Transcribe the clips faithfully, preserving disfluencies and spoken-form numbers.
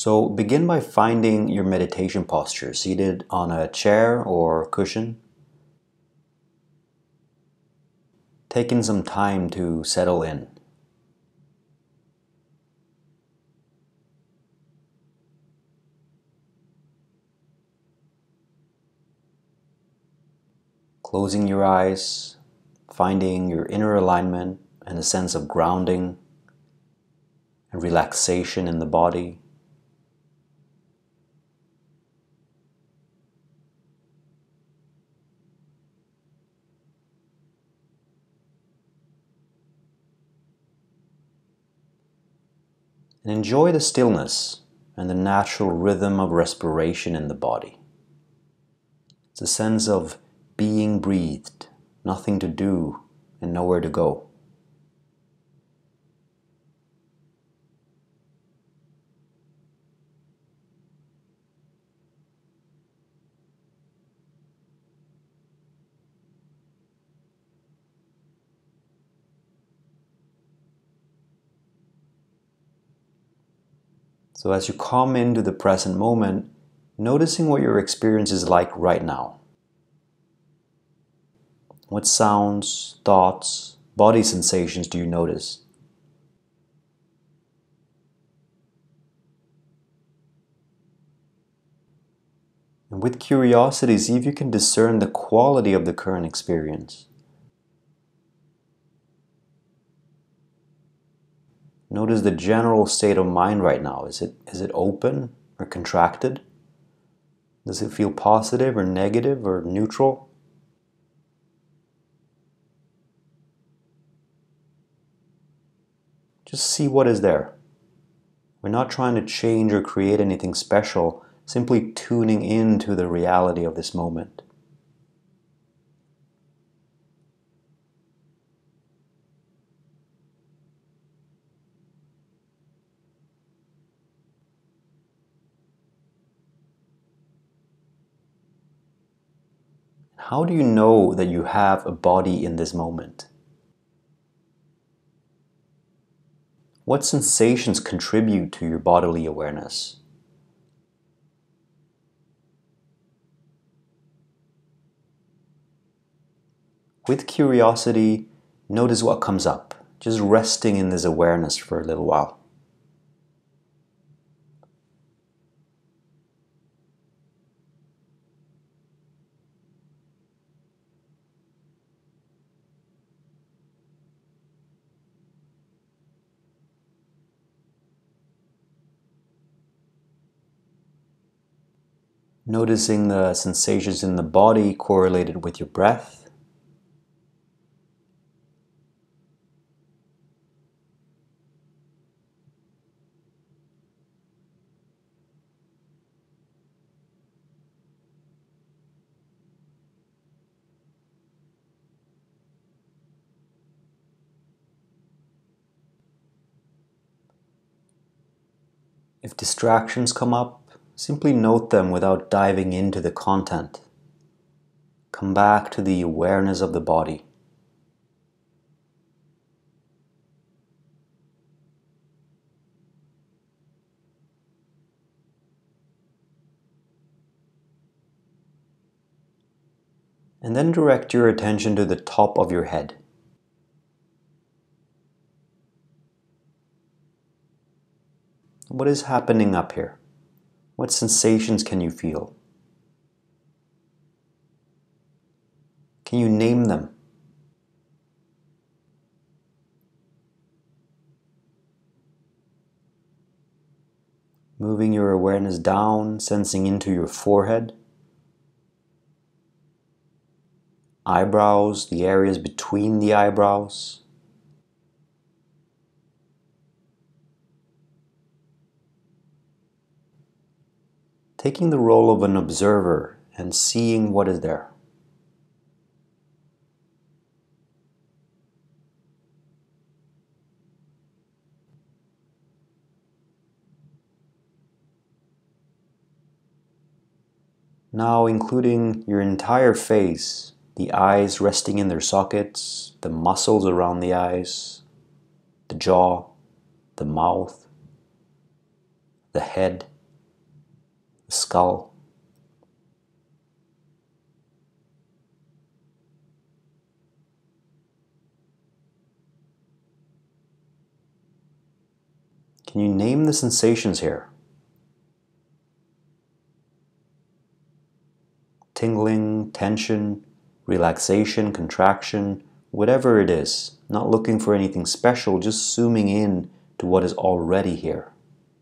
So begin by finding your meditation posture, seated on a chair or cushion. Taking some time to settle in. Closing your eyes, finding your inner alignment and a sense of grounding and relaxation in the body. And enjoy the stillness and the natural rhythm of respiration in the body. It's a sense of being breathed, nothing to do and nowhere to go. So as you come into the present moment, noticing what your experience is like right now. What sounds, thoughts, body sensations do you notice? And with curiosity, see if you can discern the quality of the current experience. Notice the general state of mind right now. Is it, is it open or contracted? Does it feel positive or negative or neutral? Just see what is there. We're not trying to change or create anything special, simply tuning into the reality of this moment. How do you know that you have a body in this moment? What sensations contribute to your bodily awareness? With curiosity, notice what comes up, just resting in this awareness for a little while. Noticing the sensations in the body correlated with your breath. If distractions come up, simply note them without diving into the content. Come back to the awareness of the body. And then direct your attention to the top of your head. What is happening up here? What sensations can you feel? Can you name them? Moving your awareness down, sensing into your forehead, eyebrows, the areas between the eyebrows, taking the role of an observer and seeing what is there. Now including your entire face, the eyes resting in their sockets, the muscles around the eyes, the jaw, the mouth, the head, the skull. Can you name the sensations here? Tingling, tension, relaxation, contraction, whatever it is. Not looking for anything special, just zooming in to what is already here.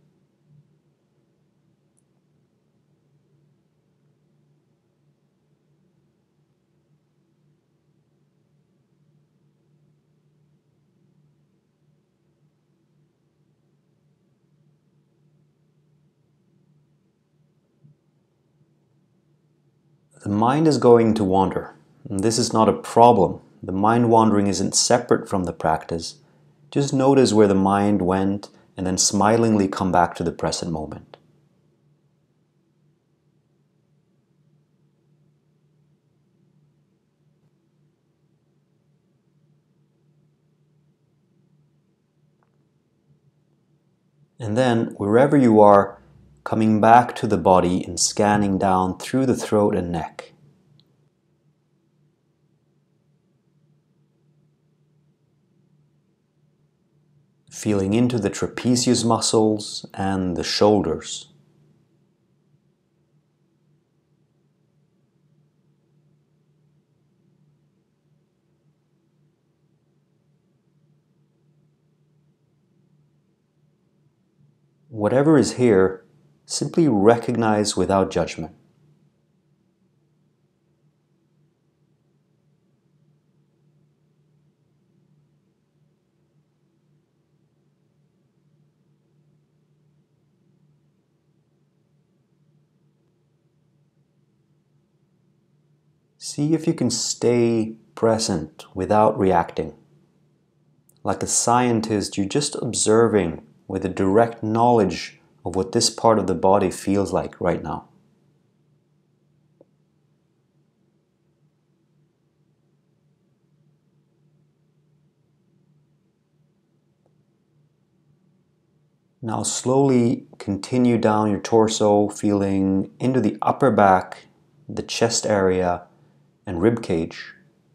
The mind is going to wander. And this is not a problem. The mind wandering isn't separate from the practice. Just notice where the mind went and then smilingly come back to the present moment. And then, wherever you are, coming back to the body and scanning down through the throat and neck. Feeling into the trapezius muscles and the shoulders. Whatever is here, simply recognize without judgment. See if you can stay present without reacting. Like a scientist, you're just observing with a direct knowledge of what this part of the body feels like right now. Now slowly continue down your torso, feeling into the upper back, the chest area, and rib cage.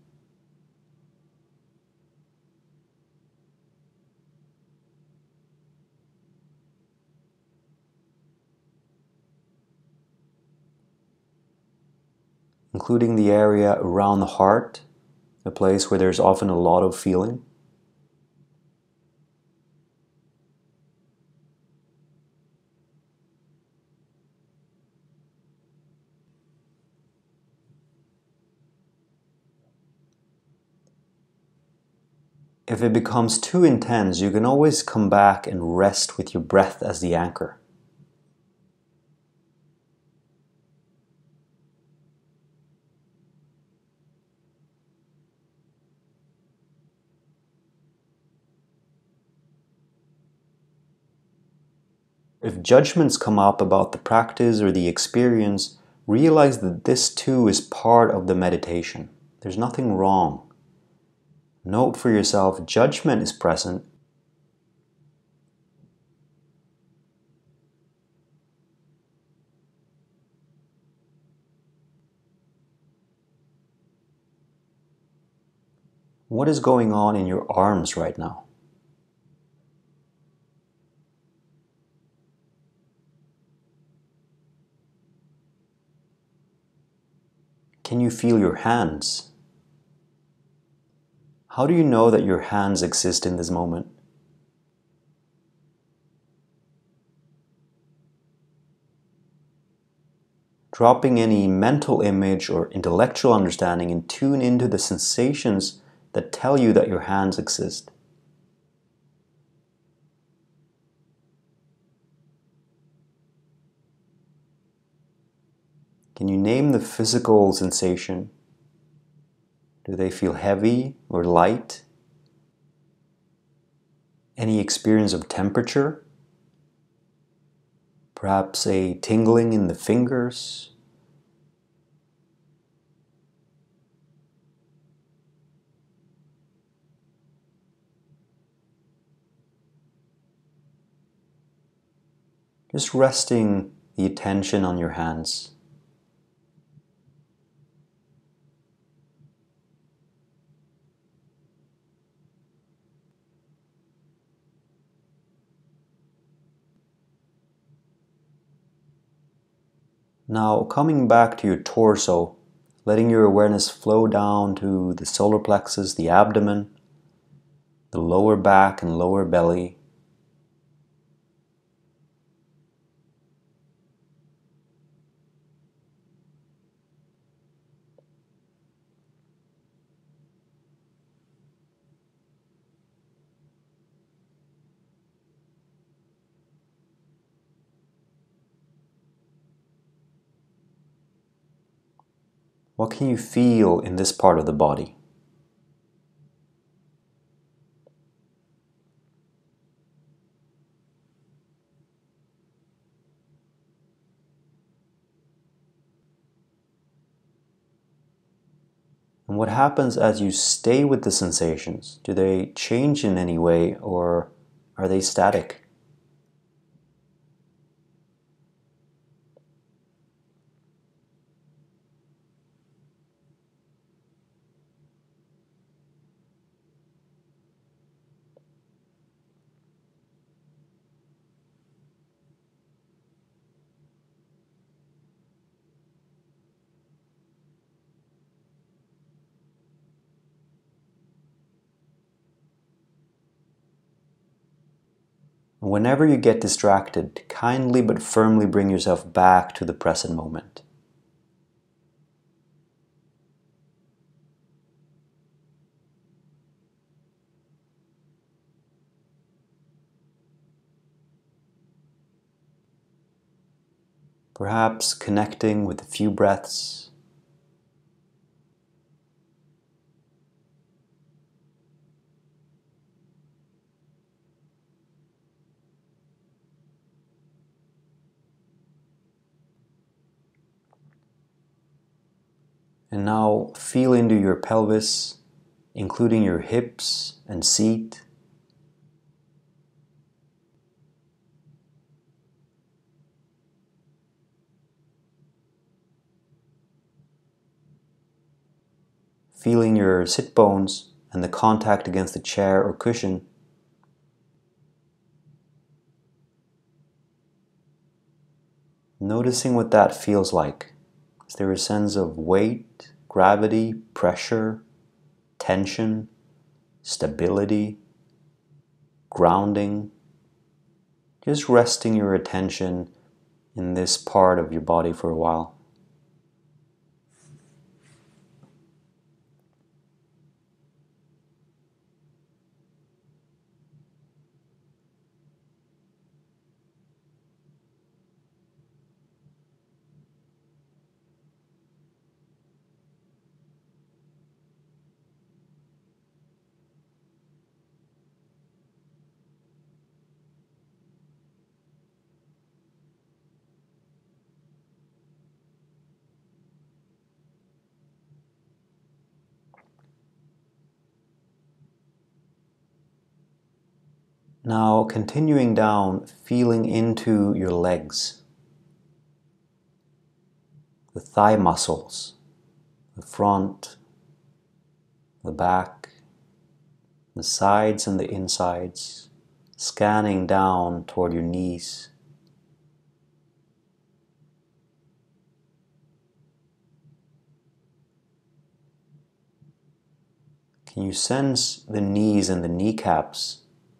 Including the area around the heart, a place where there's often a lot of feeling. If it becomes too intense, you can always come back and rest with your breath as the anchor. If judgments come up about the practice or the experience, realize that this too is part of the meditation. There's nothing wrong. Note for yourself, judgment is present. What is going on in your arms right now? Can you feel your hands? How do you know that your hands exist in this moment? Dropping any mental image or intellectual understanding and tune into the sensations that tell you that your hands exist. Can you name the physical sensation? Do they feel heavy or light? Any experience of temperature? Perhaps a tingling in the fingers? Just resting the attention on your hands. Now coming back to your torso, letting your awareness flow down to the solar plexus, the abdomen, the lower back and lower belly. What can you feel in this part of the body? And what happens as you stay with the sensations? Do they change in any way, or are they static? Whenever you get distracted, kindly but firmly bring yourself back to the present moment. Perhaps connecting with a few breaths. And now feel into your pelvis, including your hips and seat. Feeling your sit bones and the contact against the chair or cushion. Noticing what that feels like. Is there a sense of weight, gravity, pressure, tension, stability, grounding? Just resting your attention in this part of your body for a while. Now continuing down, feeling into your legs, the thigh muscles, the front, the back, the sides and the insides, scanning down toward your knees. Can you sense the knees and the kneecaps?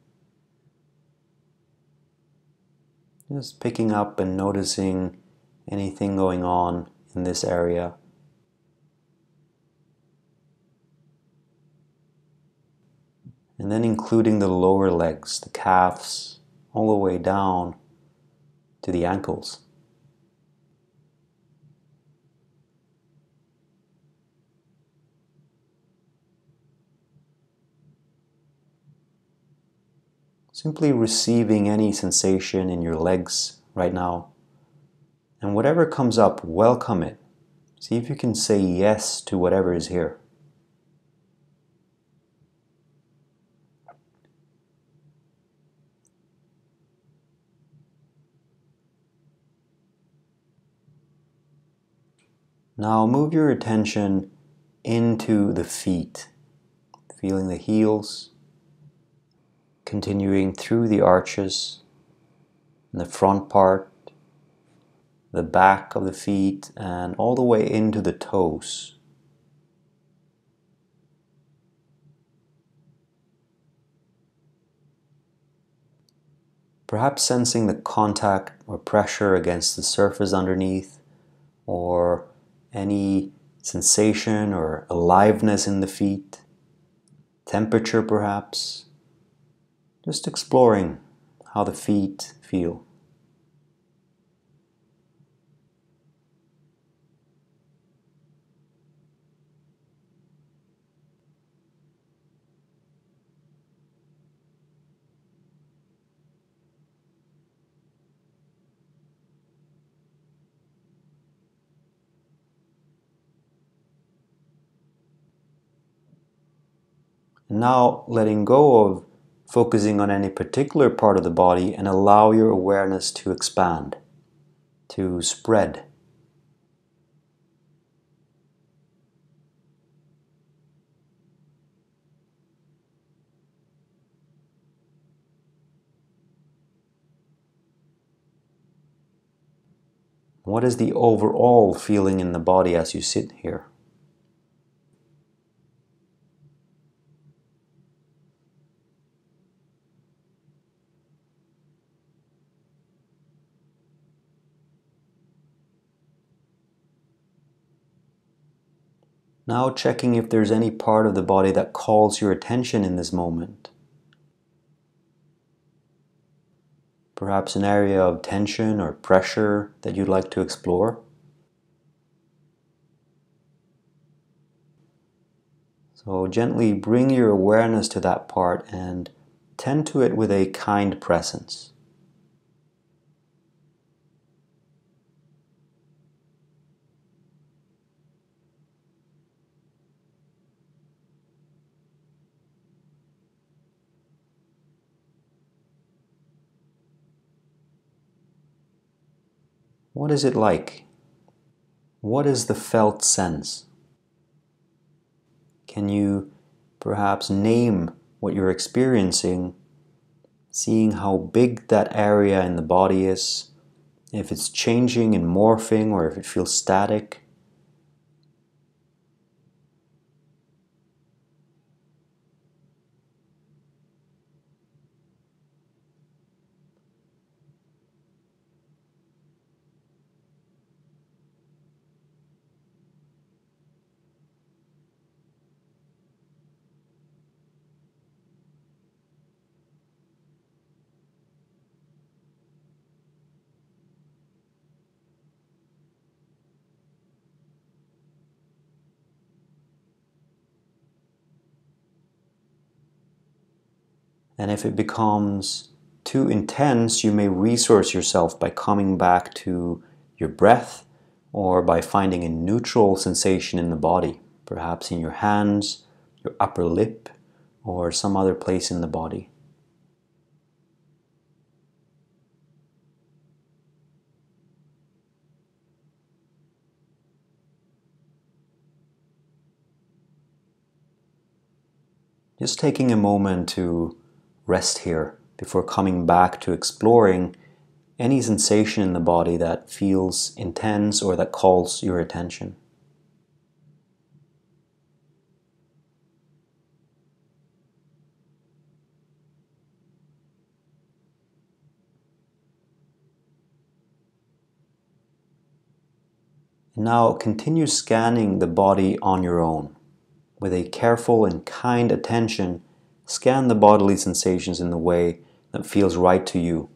Just picking up and noticing anything going on in this area. And then including the lower legs, the calves, all the way down to the ankles. Simply receiving any sensation in your legs right now. And whatever comes up, welcome it. See if you can say yes to whatever is here. Now move your attention into the feet, feeling the heels, continuing through the arches, the front part, the back of the feet, and all the way into the toes. Perhaps sensing the contact or pressure against the surface underneath, or any sensation or aliveness in the feet, temperature perhaps, just exploring how the feet feel. Now letting go of focusing on any particular part of the body and allow your awareness to expand, to spread. What is the overall feeling in the body as you sit here? Now checking if there's any part of the body that calls your attention in this moment. Perhaps an area of tension or pressure that you'd like to explore. So gently bring your awareness to that part and tend to it with a kind presence. What is it like? What is the felt sense? Can you perhaps name what you're experiencing, seeing how big that area in the body is, if it's changing and morphing or if it feels static? And if it becomes too intense, you may resource yourself by coming back to your breath or by finding a neutral sensation in the body, perhaps in your hands, your upper lip, or some other place in the body. Just taking a moment to rest here before coming back to exploring any sensation in the body that feels intense or that calls your attention. Now continue scanning the body on your own. With a careful and kind attention, scan the bodily sensations in the way that feels right to you.